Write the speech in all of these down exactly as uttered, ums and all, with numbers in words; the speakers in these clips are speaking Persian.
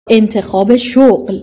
انتخاب شغل.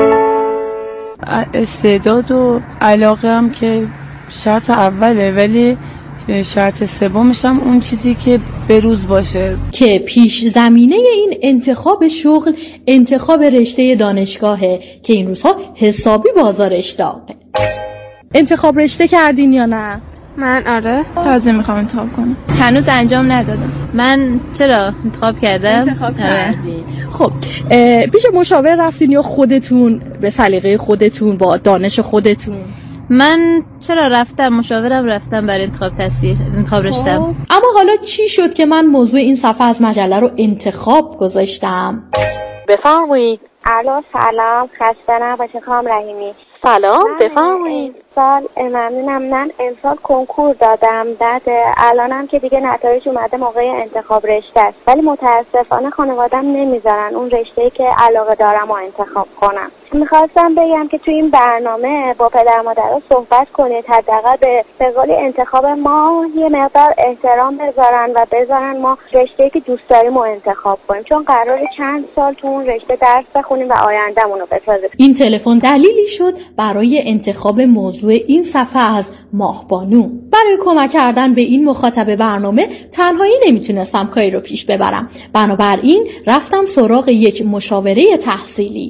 استعداد و علاقه هم که شرط اوله، ولی شرط سومش هم اون چیزی که بروز باشه. که پیش زمینه این انتخاب شغل انتخاب رشته دانشگاهه که این روزها حسابی بازارش داغه. انتخاب رشته کردین یا نه؟ من آره تازه میخوام انتخاب کنم، هنوز انجام ندادم. من چرا انتخاب کردم؟ انتخاب کردین. خب پیش مشاور رفتین یا خودتون به سلیقه خودتون با دانش خودتون؟ من چرا رفتم مشاورم رفتم برای انتخاب تحصیل انتخاب رشتم. اما حالا چی شد که من موضوع این صفحه از مجله رو انتخاب گذاشتم؟ بفرمایید. الو سلام، خسته نباشید خانم رحیمی. سلام بفرمایید. سال ممنونم. من امسال کنکور دادم، بعد الانم که دیگه نتایج اومده موقع انتخاب رشته است، ولی متاسفانه خانواده‌ام نمیذارن اون رشته‌ای که علاقه دارم رو انتخاب کنم. میخواستم بگم که تو این برنامه با پدر مادرها صحبت کنید، حداقل به به قول انتخاب ما یه مقدار احترام بذارن و بذارن ما رشته‌ای که دوست داریم رو انتخاب کنیم، چون قراره چند سال تو اون رشته درس بخونیم و آینده‌مون رو بسازیم. این تلفن دلیلی شد برای انتخاب موضوع این صفحه از ماهبانو. برای کمک کردن به این مخاطب برنامه تنهایی نمیتونستم کاری رو پیش ببرم، بنابراین رفتم سراغ یک مشاوره تحصیلی.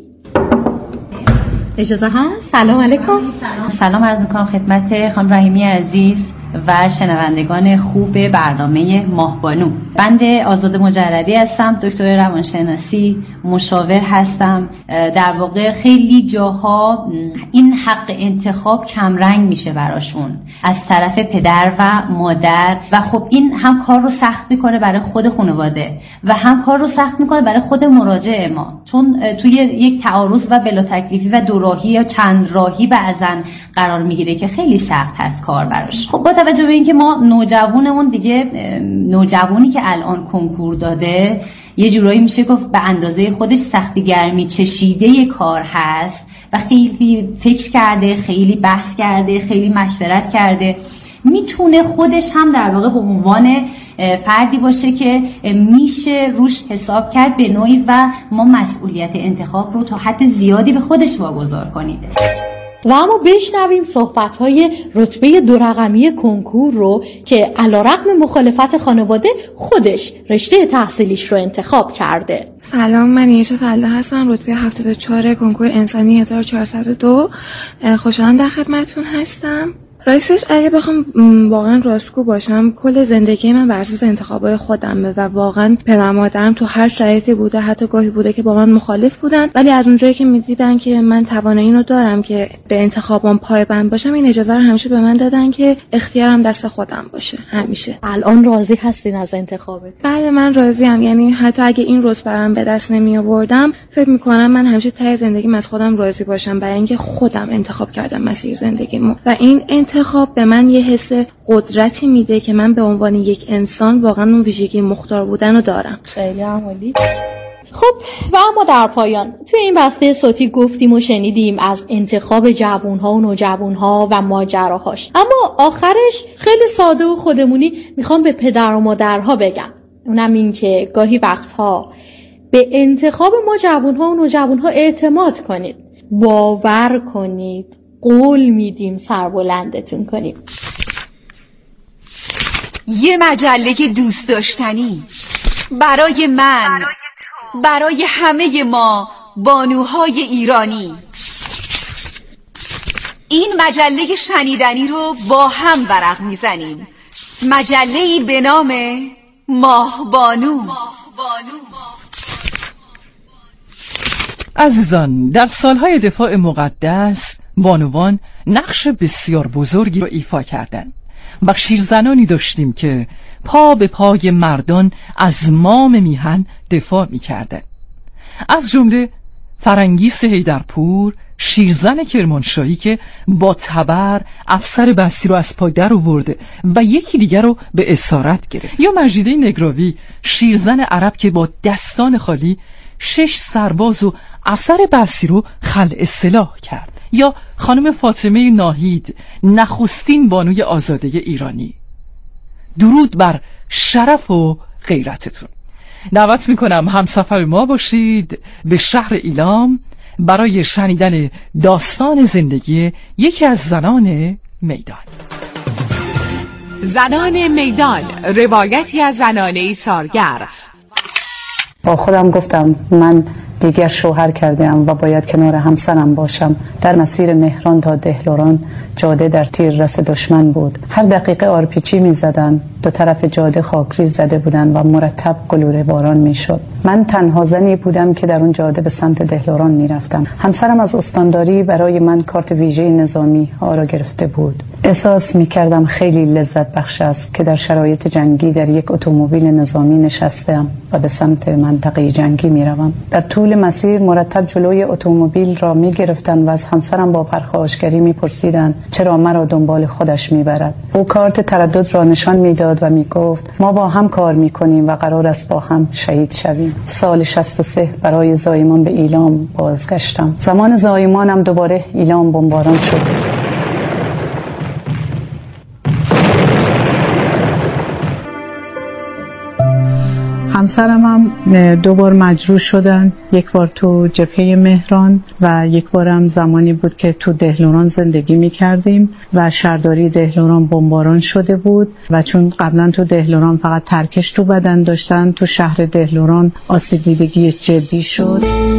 اجازه هست؟ سلام علیکم. سلام عرض میکنم خدمت خانم رحیمی عزیز و شنوندگان خوب برنامه ماهبانو. بنده آزاده مجردی هستم، دکتر روانشناسی، مشاور هستم. در واقع خیلی جاها این حق انتخاب کمرنگ میشه براشون از طرف پدر و مادر و خب این هم کار رو سخت میکنه برای خود خانواده و هم کار رو سخت میکنه برای خود مراجع ما، چون توی یک تعارض و بلا تکلیفی و دو راهی یا چند راهی بعضن قرار میگیره که خیلی سخت هست کار براش. خب با توجه به اینکه ما نوجوانمون دیگه نوجوانی که الان کنکور داده یه جورایی میشه گفت به اندازه خودش سختی گرمی چشیده کار هست و خیلی فکر کرده، خیلی بحث کرده، خیلی مشورت کرده، میتونه خودش هم در واقع به عنوان فردی باشه که میشه روش حساب کرد به نوعی و ما مسئولیت انتخاب رو تا حد زیادی به خودش واگذار کنیم. و اما بشنویم صحبت‌های رتبه دو رقمی کنکور رو که علیرغم مخالفت خانواده خودش رشته تحصیلیش رو انتخاب کرده. سلام، من نیشه فله هستم، رتبه هفتاد و چهار کنکور انسانی هزار و چهارصد و دو. خوشحالم در خدمتتون هستم. راستش اگه بخوام واقعا راستگو باشم، کل زندگی من بر اساس انتخابای خودمه و واقعا پدر مادرم تو هر شرایطی بوده، حتی گاهی بوده که با من مخالف بودن، ولی از اونجایی که میدیدن که من توانایی رو دارم که به انتخابام پایبند باشم، این اجازه رو همیشه به من دادن که اختیارم دست خودم باشه همیشه. الان راضی هستین از انتخابت؟ بله من راضیم، یعنی حتی اگه این رتبه رو به دست نمی آوردم فکر می‌کنم من همیشه ته زندگیم از خودم راضی باشم، برای اینکه خودم انتخاب کردم مسیر زندگیمو و این انتخاب به من یه حس قدرتی میده که من به عنوان یک انسان واقعا اون ویژگی مختار بودن رو دارم. خیلی عالی. خب و اما در پایان توی این بسته صوتی گفتیم و شنیدیم از انتخاب جوانها و نوجوانها و ماجراهاش، اما آخرش خیلی ساده و خودمونی میخوام به پدر و مادرها بگم، اونم این که گاهی وقتها به انتخاب ما جوانها و نوجوانها اعتماد کنید، باور کنید، قول میدیم سربلندتون کنیم. یه مجله دوست داشتنی برای من، برای تو، برای همه ما بانوهای ایرانی. این مجله شنیدنی رو با هم ورق میزنیم، مجله‌ای به نام ماهبانو. عزیزان، در سالهای دفاع مقدس بانوان نقش بسیار بزرگی را ایفا کردند و شیرزنانی داشتیم که پا به پای مردان از مام میهن دفاع می‌کردند. از جمله فرنگیس حیدرپور، شیرزن کرمانشاهی که با تبر افسر بستی رو از پای در آورده و یکی دیگر رو به اسارت گرفت، یا مجیده نگراوی، شیرزن عرب که با دستان خالی شش سرباز و افسر بستی رو خلع سلاح کرد، یا خانم فاطمه ناهید، نخستین بانوی آزاده ایرانی. درود بر شرف و غیرتتون. دعوت میکنم همسفر ما باشید به شهر ایلام برای شنیدن داستان زندگی یکی از زنان میدان. زنان میدان، روایتی از زنان ایثارگر. با خودم گفتم من دیگر شوهر کردم و باید کنار همسرم باشم. در مسیر مهران تا دهلوران جاده در تیر رس دشمن بود. هر دقیقه آرپیچی می زدن. دو طرف جاده خاکریز زده بودن و مرتب گلوله باران می شد. من تنها زنی بودم که در اون جاده به سمت دهلوران می رفتم. همسرم از استانداری برای من کارت ویژه نظامی ها را گرفته بود. احساس می کردم خیلی لذت بخش است که در شرایط جنگی در یک اتومبیل نظامی نشستم و به سمت منطقه جنگی می روم. در طول مسیر مرتب جلوی اتومبیل را می گرفتن و از همسرم با پرخاشگری می پرسیدن چرا مرا دنبال خودش می برد. او کارت تردد را نشان می داد و می گفت ما با هم کار می کنیم و قرار است با هم شهید شویم. سال شصت و سه برای زایمان به ایلام بازگشتم. زمان زایمانم دوباره ایلام بمباران شد. همسرم هم دو بار مجروح شدن، یک بار تو جبهه مهران و یک بارم زمانی بود که تو دهلوران زندگی می کردیم و شهرداری دهلوران بمباران شده بود و چون قبلا تو دهلوران فقط ترکش تو بدن داشتن، تو شهر دهلوران آسیب دیدگی جدی شد.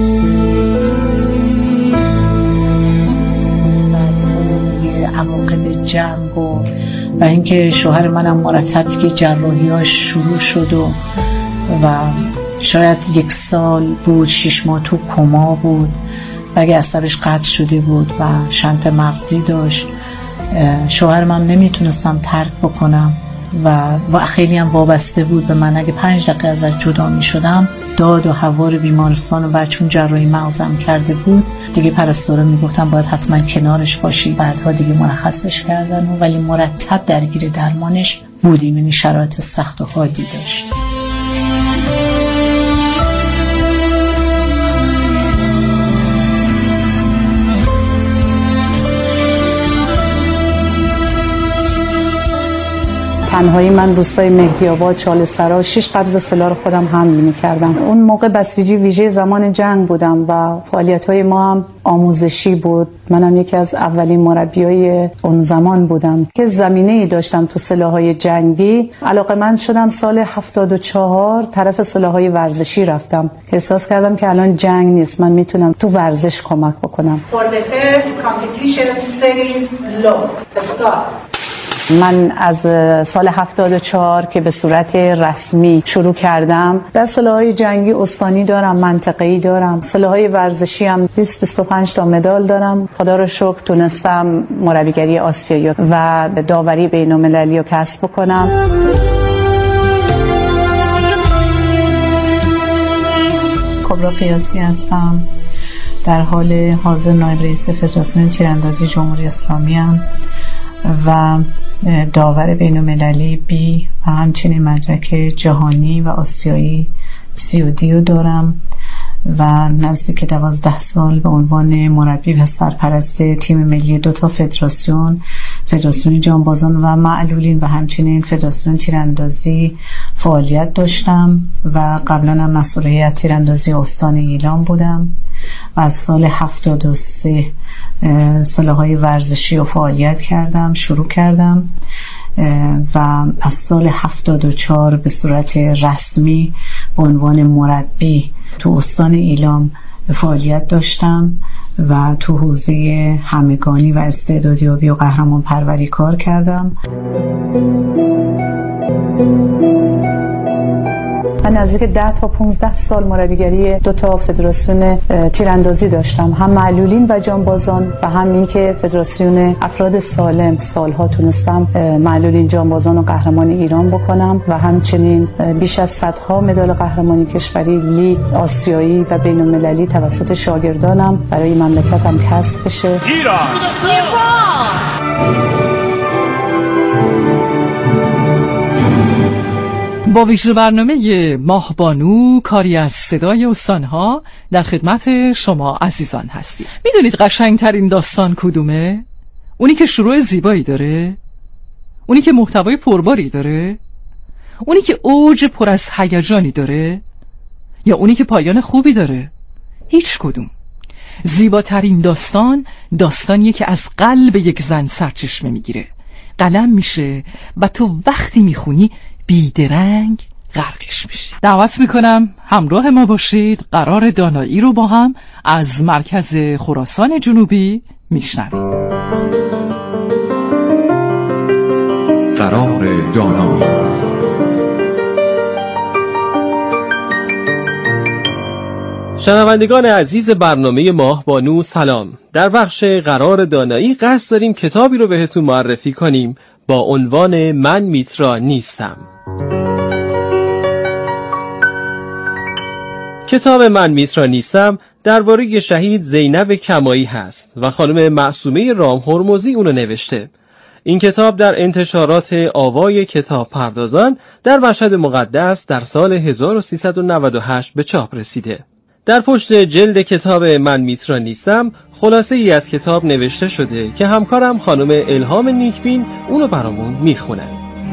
عواقب جنگ و و اینکه شوهر منم مرتب دیگه جراحیاش شروع شد و و شاید یک سال بود، شش ماه تو کما بود و اگه عصبش قطع شده بود و شنت مغزی داشت. شوهر من نمیتونستم ترک بکنم و, و خیلی هم وابسته بود به من. اگه پنج دقیقه ازش جدا میشدم داد و هوار بیمارستان و بعد چون جراحی مغزم کرده بود دیگه پرستارا میگفتن باید حتما کنارش باشی. بعدها دیگه مرخصش کردن و ولی مرتب درگیر درمانش بودیم، یعنی شرایط سخت و حادی داشت. تنهایی من روستای مهدی آباد چاله سرا شش قبض سلاح خودم حمل می‌کردم. اون موقع بسیجی ویژه زمان جنگ بودم و فعالیت‌های ما هم آموزشی بود. منم یکی از اولین مربیای اون زمان بودم که زمینه‌ای داشتم تو سلاح‌های جنگی. علاقه‌مند شدم سال هفتاد و چهار طرف سلاح‌های ورزشی رفتم که احساس کردم که الان جنگ نیست، من میتونم تو ورزش کمک بکنم. For the first competition series law start. من از سال هفتاد و چهار که به صورت رسمی شروع کردم در سلاح‌های جنگی استانی دارم، منطقه‌ای دارم، سلاح‌های ورزشی هم بیست بیست و پنج تا مدال دارم. خدا رو شکر تونستم مربیگری آسیایی و داوری بین‌المللی رو کسب بکنم. کبرا قیاسی هستم. در حال حاضر نایب رئیس فدراسیون تیراندازی جمهوری اسلامی ام و داور بین‌المللی بی و همچنین مدرک جهانی و آسیایی سی و دی رو دارم و نزدیک دوازده سال به عنوان مربی و سرپرست تیم ملی دو تا فدراسیون، فدراسیون جانبازان و معلولین و همچنین فدراسیون تیراندازی فعالیت داشتم و قبلا هم مسئول هیئت تیراندازی استان ایلام بودم و از سال هفتاد و سه سلاح‌های ورزشی رو فعالیت کردم، شروع کردم و از سال هفتاد و چهار به صورت رسمی به عنوان مربی تو استان ایلام فعالیت داشتم و تو حوزه همگانی و استعدادیابی و قهرمان پروری کار کردم. من نزدیک ده تا پانزده سال مربیگری دو تا فدراسیون تیراندازی داشتم، هم معلولین و جانبازان و هم این که فدراسیون افراد سالم. سالها تونستم معلولین جانبازان و قهرمان ایران بکنم و همچنین بیش از صدها مدال قهرمانی کشوری، لیگ آسیایی و بین‌المللی توسط شاگردانم برای مملکتم کسب بشه. با ویژه برنامه ماهبانو، کاری از صدای استانها، در خدمت شما عزیزان هستیم. میدونید قشنگترین داستان کدومه؟ اونی که شروع زیبایی داره؟ اونی که محتوای پرباری داره؟ اونی که اوج پر از هیجانی داره؟ یا اونی که پایان خوبی داره؟ هیچ کدوم. زیباترین داستان داستانیه که از قلب یک زن سرچشمه میگیره، قلم میشه و تو وقتی میخونی بیدرنگ غرقش میشی. دعوت میکنم همراه ما باشید، قرار دانایی رو با هم از مرکز خراسان جنوبی میشنوید. قرار دانایی. شنوندگان عزیز برنامه ماهبانو سلام. در بخش قرار دانایی قصد داریم کتابی رو بهتون معرفی کنیم با عنوان من میترا نیستم. کتاب من میترا نیستم درباره شهید زینب کمایی هست و خانم معصومه رام هرمزی اونو نوشته. این کتاب در انتشارات آوای کتاب پردازان در مشهد مقدس در سال هزار و سیصد و نود و هشت به چاپ رسیده. در پشت جلد کتاب من میترا نیستم خلاصه ای از کتاب نوشته شده که همکارم خانم الهام نیکبین اونو برامون میخونن.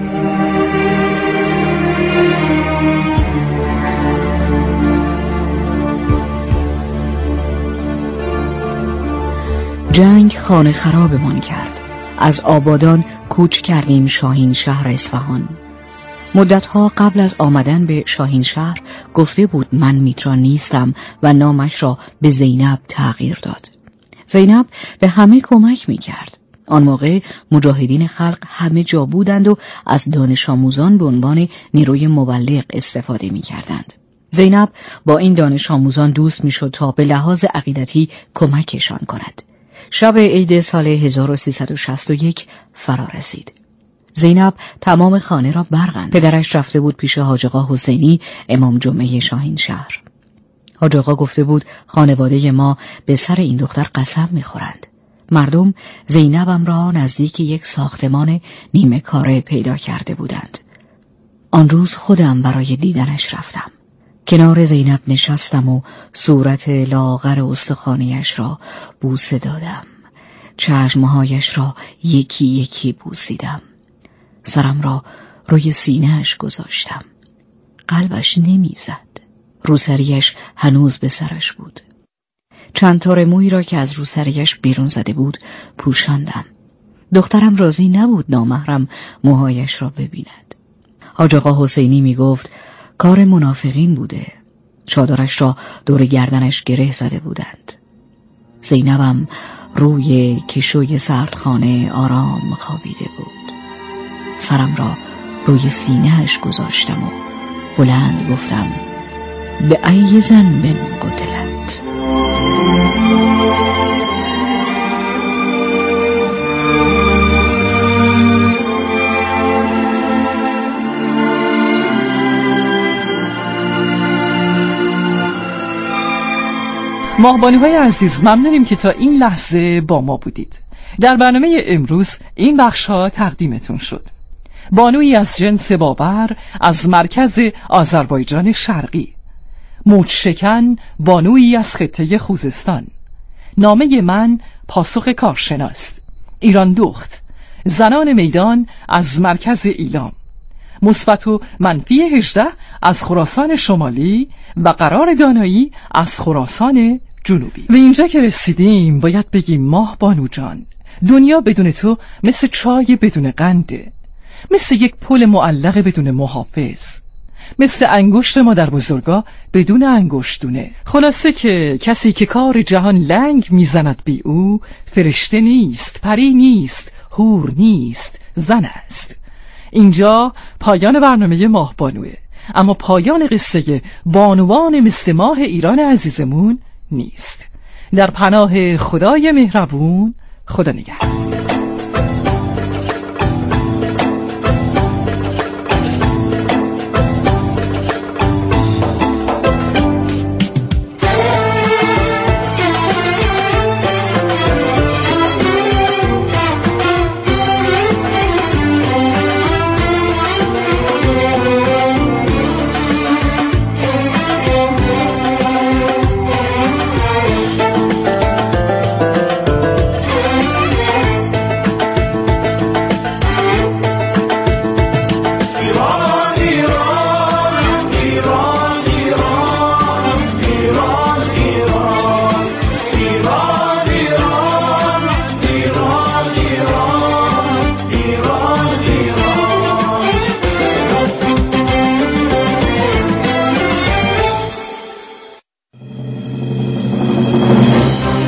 جنگ خانه خرابمان کرد. از آبادان کوچ کردیم شاهین شهر اصفهان. مدتها قبل از آمدن به شاهین شهر گفته بود من میترا نیستم و نامش را به زینب تغییر داد. زینب به همه کمک میکرد. آن موقع مجاهدین خلق همه جا بودند و از دانش آموزان به عنوان نیروی مبلغ استفاده میکردند. زینب با این دانش آموزان دوست میشد تا به لحاظ عقیدتی کمکشان کند. شب عید سال هزار و سیصد و شصت و یک فرا رسید. زینب تمام خانه را برقند. پدرش رفته بود پیش حاج آقا حسینی امام جمعه شاهین شهر. حاج آقا گفته بود خانواده ما به سر این دختر قسم میخورند. مردم زینبم را نزدیک یک ساختمان نیمه کاره پیدا کرده بودند. آن روز خودم برای دیدنش رفتم. کنار زینب نشستم و صورت لاغر استخوانیش را بوسه دادم. چشمهایش را یکی یکی بوسیدم. سرم را روی سینه‌اش گذاشتم. قلبش نمیزد. روسریش هنوز به سرش بود. چند تار موی را که از روسریش بیرون زده بود پوشاندم. دخترم راضی نبود نامحرم موهایش را ببیند. حاج آقا حسینی می گفت کار منافقین بوده. چادرش را دور گردنش گره زده بودند. زینبم روی کشوی سردخانه آرام خوابیده بود. سرم را روی سینه‌اش گذاشتم و بلند گفتم به ای ذنب قتلت. ماهبانوهای عزیز، ممنونیم که تا این لحظه با ما بودید. در برنامه امروز این بخش ها تقدیمتون شد. بانویی از جنس باور از مرکز آذربایجان شرقی، موجشکن بانویی از خطه خوزستان، نامه من پاسخ کارشناس، ایران دخت، زنان میدان از مرکز ایلام، مثبت و منفی هجده از خراسان شمالی و قرار دانایی از خراسان جنوبی. و اینجا که رسیدیم باید بگیم ماه بانو جان، دنیا بدون تو مثل چای بدون قنده، مثل یک پل معلق بدون محافظ، مثل انگشت مادر بزرگا بدون انگشتونه. خلاصه که کسی که کار جهان لنگ میزند بی او فرشته نیست، پری نیست، حور نیست، زن است. اینجا پایان برنامه ماه بانوه، اما پایان قصه بانوان مثل ماه ایران عزیزمون نیست. در پناه خدای مهربون، خدا نگهدار.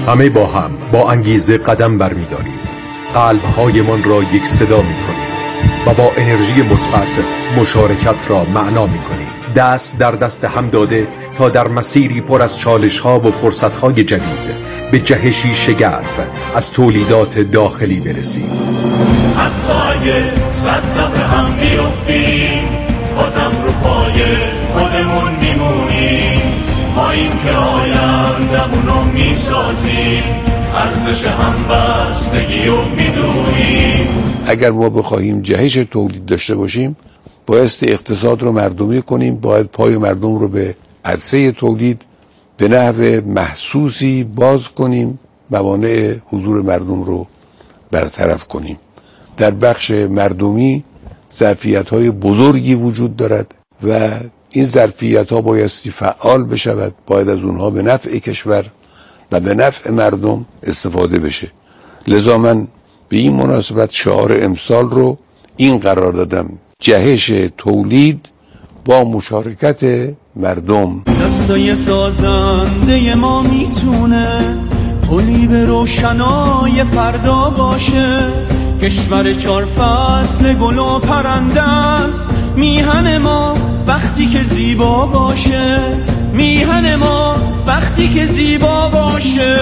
همه با هم با انگیزه قدم برمی‌داریم، قلب‌هایمان را یک صدا می‌کنیم و با انرژی مثبت مشارکت را معنا می‌کنیم. دست در دست هم داده تا در مسیری پر از چالش‌ها و فرصت‌های جدید به جهشی شگرف از تولیدات داخلی برسیم. حتی اگه صد دفعه هم بیفتیم بازم رو پای خودمون میمونیم. ما این که آیندمونو میسازیم، ارزش همبستگی رو میدونیم. اگر ما بخواهیم جهش تولید داشته باشیم بایستی اقتصاد رو مردمی کنیم، باید پای مردم رو به عرصه تولید به نحو محسوسی باز کنیم، موانع حضور مردم رو برطرف کنیم. در بخش مردمی ظرفیت‌های بزرگی وجود دارد و این ظرفیت‌ها بایستی فعال بشود، باید از اونها به نفع کشور و به نفع مردم استفاده بشه. لذا من به این مناسبت شعار امسال رو این قرار دادم: جهش تولید با مشارکت مردم. دستای سازنده ما میتونه پلی به روشنای فردا باشه. کشور چار فصل گل و پرنده است، میهن ما وقتی که زیبا باشه. میهن ما وقتی که زیبا باشه.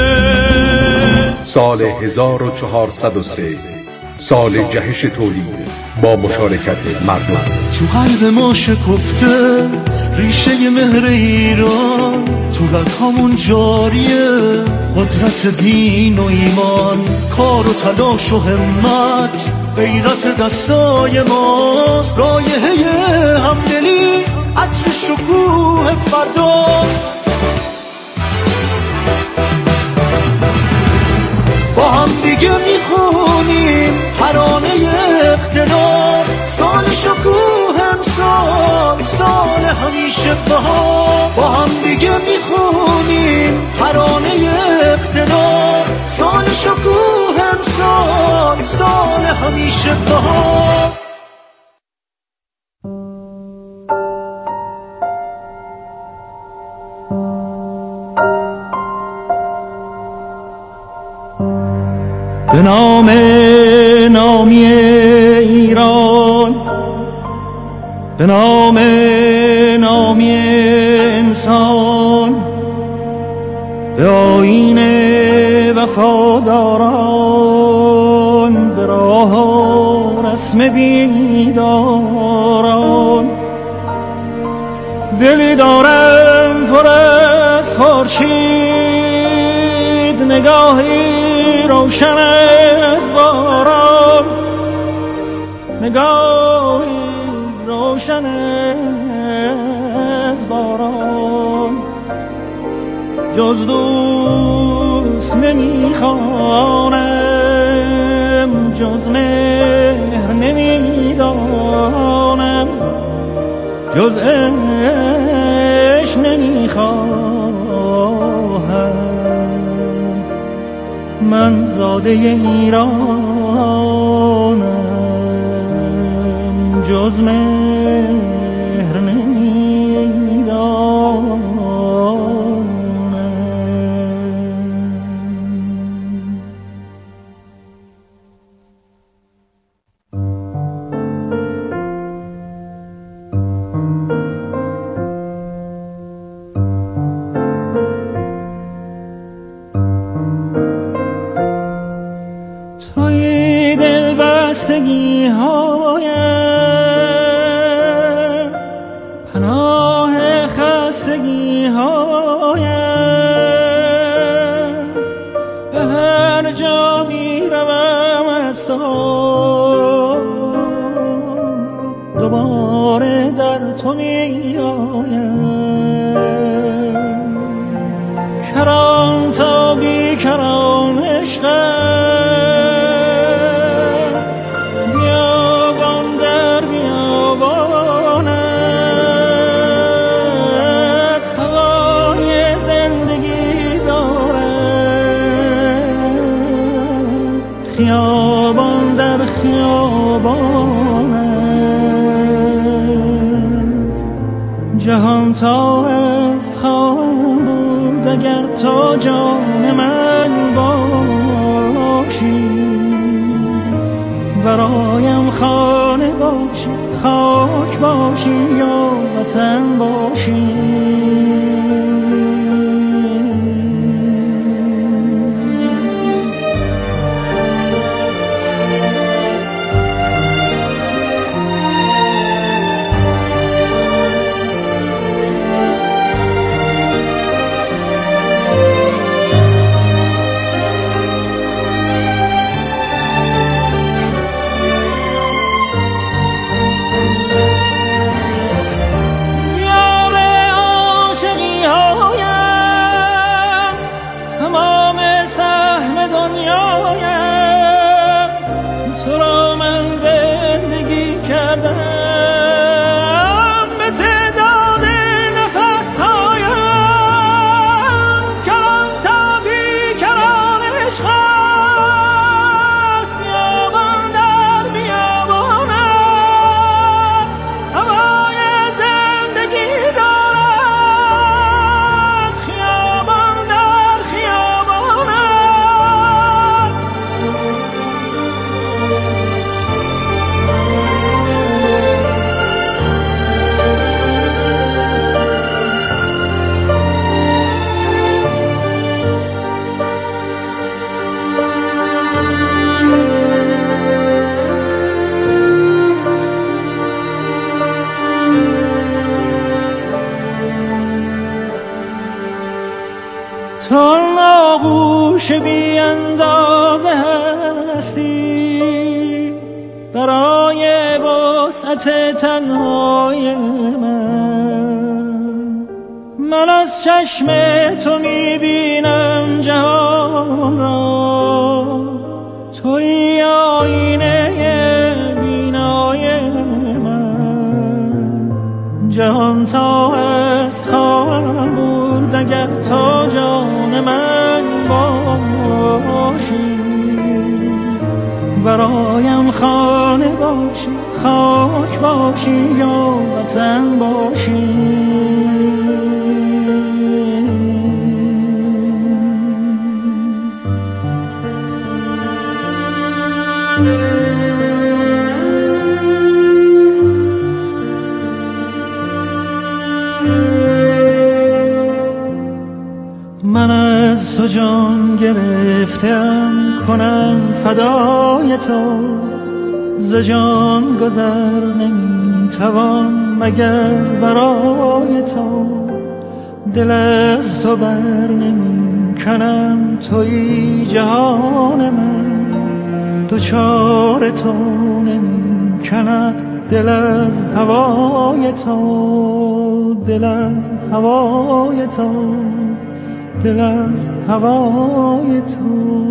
سال هزار و چهارصد و سه، سال جهش تولید با مشارکت مردم. تو قلب ما شکفته ریشه مهر ایران، تو رگامون جاریه قدرت دین و ایمان. کار و تلاش و همت غیرت دستای ماست، رایحه همدلی عطر شکوه فرداست. با هم دیگه میخونیم ترانه اقتدار، سال شکوه امسال، سال همیشه بهار. با هم دیگه میخونیم ترانه اقتدار، سال شکوه امسال، سال همیشه بهار. به نام نامی ایران، به نام نامی انسان، به آیین وفاداران، به راه رسم بیداران. دلی دارم پر از خورشید، نگاهی روشن از باران، نگاهی روشن از باران. جز دوست نمیخوانم، جز مهر نمیدانم، جز عشق نمیخواهم. من زاده ایرانم، جز مهر نمیدانم. توی دل بستگی هایم، پناه خستگی هایم. به هر جا می روم از تو دوباره در تو می آیم. کران تا بی کران عشقم، خیابان در خیابانت. جهان تا است خواهم بود اگر تا جان من باشی، برایم خانه باشی، خاک باشی یا وطن باشی. تو آغوش بی اندازه هستی برای وسعت تنهای من. من از چشم تو میبینم جهان را، توی آینه بینای من. جهان تا هست خواهم بود اگر تا جان من باشی، برایم خانه باشی، خاک باشی یا وطن باشی. من از تو جان گرفتم کنم فدای تو، ز جان گذر نمیتوان مگر برای تو. دل از تو بر نمی کنم توی جهان من، دوچار تو نمی کند دل از هوای تو، دل از هوای تو، دل از هوای تو.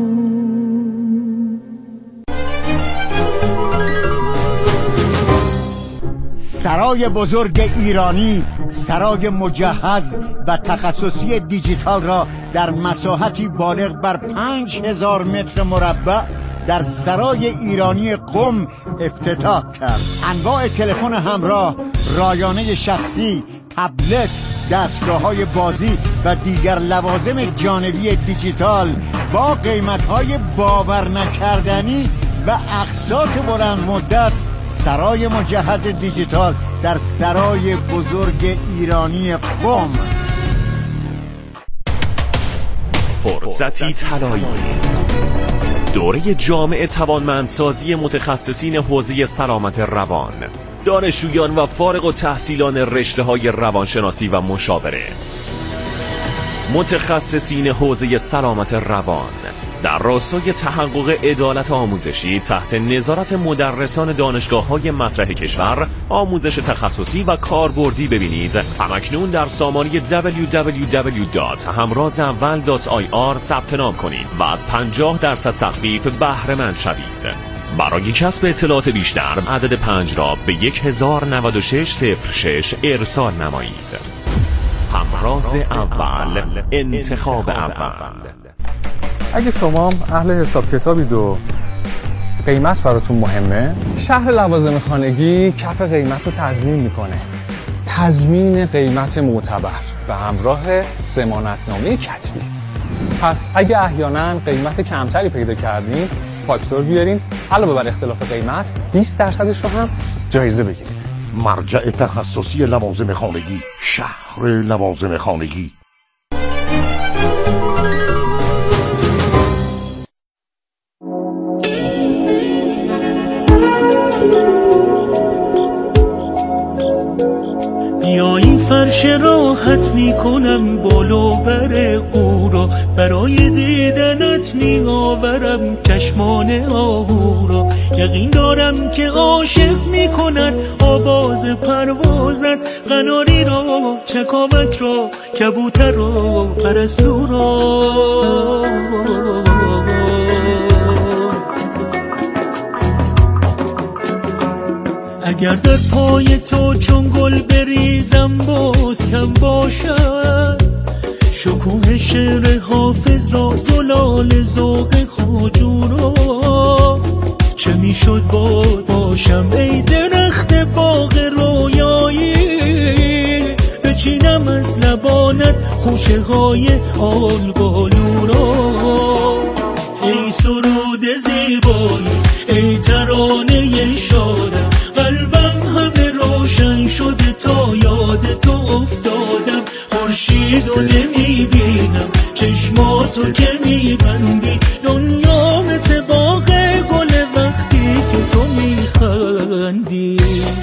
سرای بزرگ ایرانی سرای مجهز و تخصصی دیجیتال را در مساحتی بالغ بر پنج هزار متر مربع در سرای ایرانی قم افتتاح کرد. انواع تلفن همراه، رایانه شخصی، تبلت، دستگاه‌های بازی و دیگر لوازم جانبی دیجیتال با قیمت‌های باور نکردنی و اقساط بلند مدت. سرای مجهز دیجیتال در سرای بزرگ ایرانی قم. فرصتی طلایی، دوره جامع توانمندسازی متخصصین حوزه سلامت روان، دانشجویان و فارغ التحصیلان رشته‌های روانشناسی و مشاوره. متخصصین حوزه سلامت روان در راستای تحقق عدالت آموزشی تحت نظارت مدرسان دانشگاه‌های مطرح کشور آموزش تخصصی و کاربردی ببینید. همکنون در سامانه دبلیو دبلیو دبلیو دات همراز اول دات آی آر ثبت نام کنید و از پنجاه درصد تخفیف بهره مند شوید. برای کسب اطلاعات بیشتر عدد پنج را به یک هزار و نود و شش صفر شش ارسال نمایید. همراز اول، انتخاب اول. اگه شما اهل حساب کتابید و قیمت براتون مهمه، شهر لوازم خانگی کف قیمت رو تضمین میکنه. تضمین قیمت معتبر. به همراه ضمانتنامه کتبی. پس اگه احیانا قیمت کمتری پیدا کردین فاکتور بیارین، علاوه بر اختلاف قیمت بیست درصدش رو هم جایزه بگیرید. مرجع تخصصی لوازم خانگی، شهر لوازم خانگی. بیا این فرش راحت میکنم بالا بر قورا، برای دیدنت میآورم چشمان آهورا. یقین دارم که عاشق میکند آواز پروازت، قناری را، چکامک را، کبوتر را، پرستو را. اگر در پای تو چون گل بریزم باز کم باشد، شکوه شعر حافظ را، زلال ذوق خواجو را. چه میشد باد باشم ای درخت باغ رویایی، بچینم از لبانت خوشه های آلبالو را. ای سرود زیبایی، ای ترانه شادم، قلبم همه روشن شده تا یاد تو افتادم. خورشید رو نمیبینم، چشماتو که میبندی، دنیا مثل باغ گل وقتی که تو میخندی.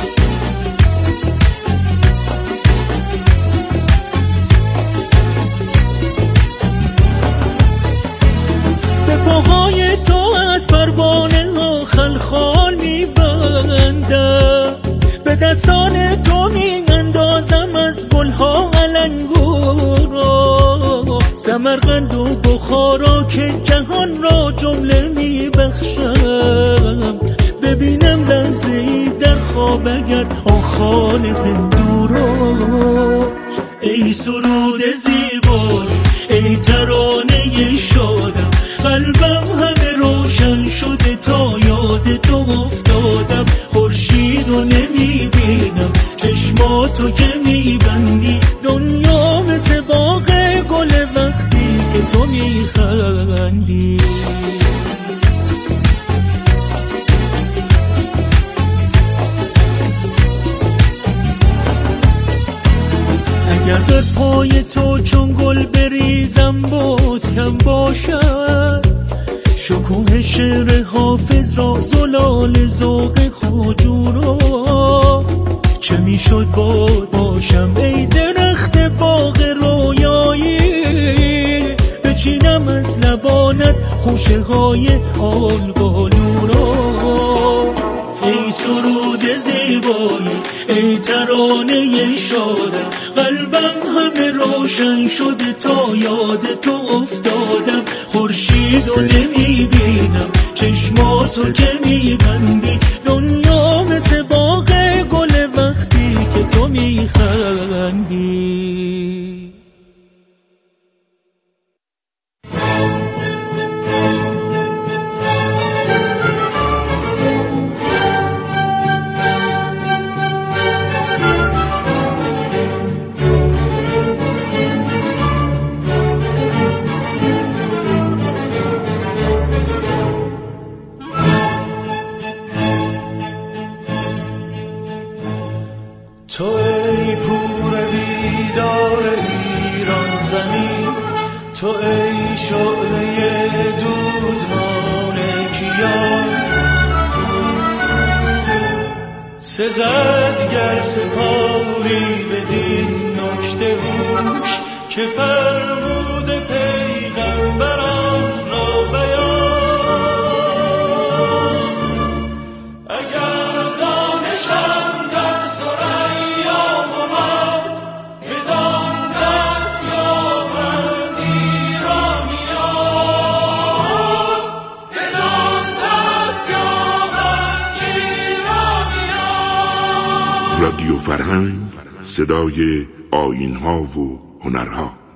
به پاهای تو از پروانه ها خلخال میبندم، به دستان تو میاندازم از گلها علنگو را. سمرقند و بخارا که جهان را جمله میبخشم، ببینم لحظه ای در خواب اگر آخان هندو را. ای سرود زیبایی، ای ترانه شادم، قلبم همه روشن شده تا یاد تو افتادم. خورشید رو نمیبینم، چشماتو که میبندی، دنیا مثل باغ گل وقتی که تو میخندی. اگر در پای تو چون گل بریزم باز کم باشد، شکوه شعر حافظ را، زلال ذوق خواجو را. چه میشد باد باشم ای درخت باغ رویایی، بچینم از لبانت خوشه های آلبالو را. ای سرود زیبایی، ای ترانه شادم، قلبم همه روشن شده تا یاد تو افتادم. خورشید رو نمیبینم، چشماتو که میبندی، دنیا مثل باغ گل وقتی که تو میخندی. تو ای پور بیدار ایران زمین، تو ای شعله دودمان کیان. سزد گر سپاری بدین نکته هوش، که فرمود پیغمبران را بیان. اگر دانشم در ثریا بود، بدان دست یابند ایرانیان، بدان دست یابند ایرانیان. رادیو فرهنگ، صدای آیین‌ها و هنرها.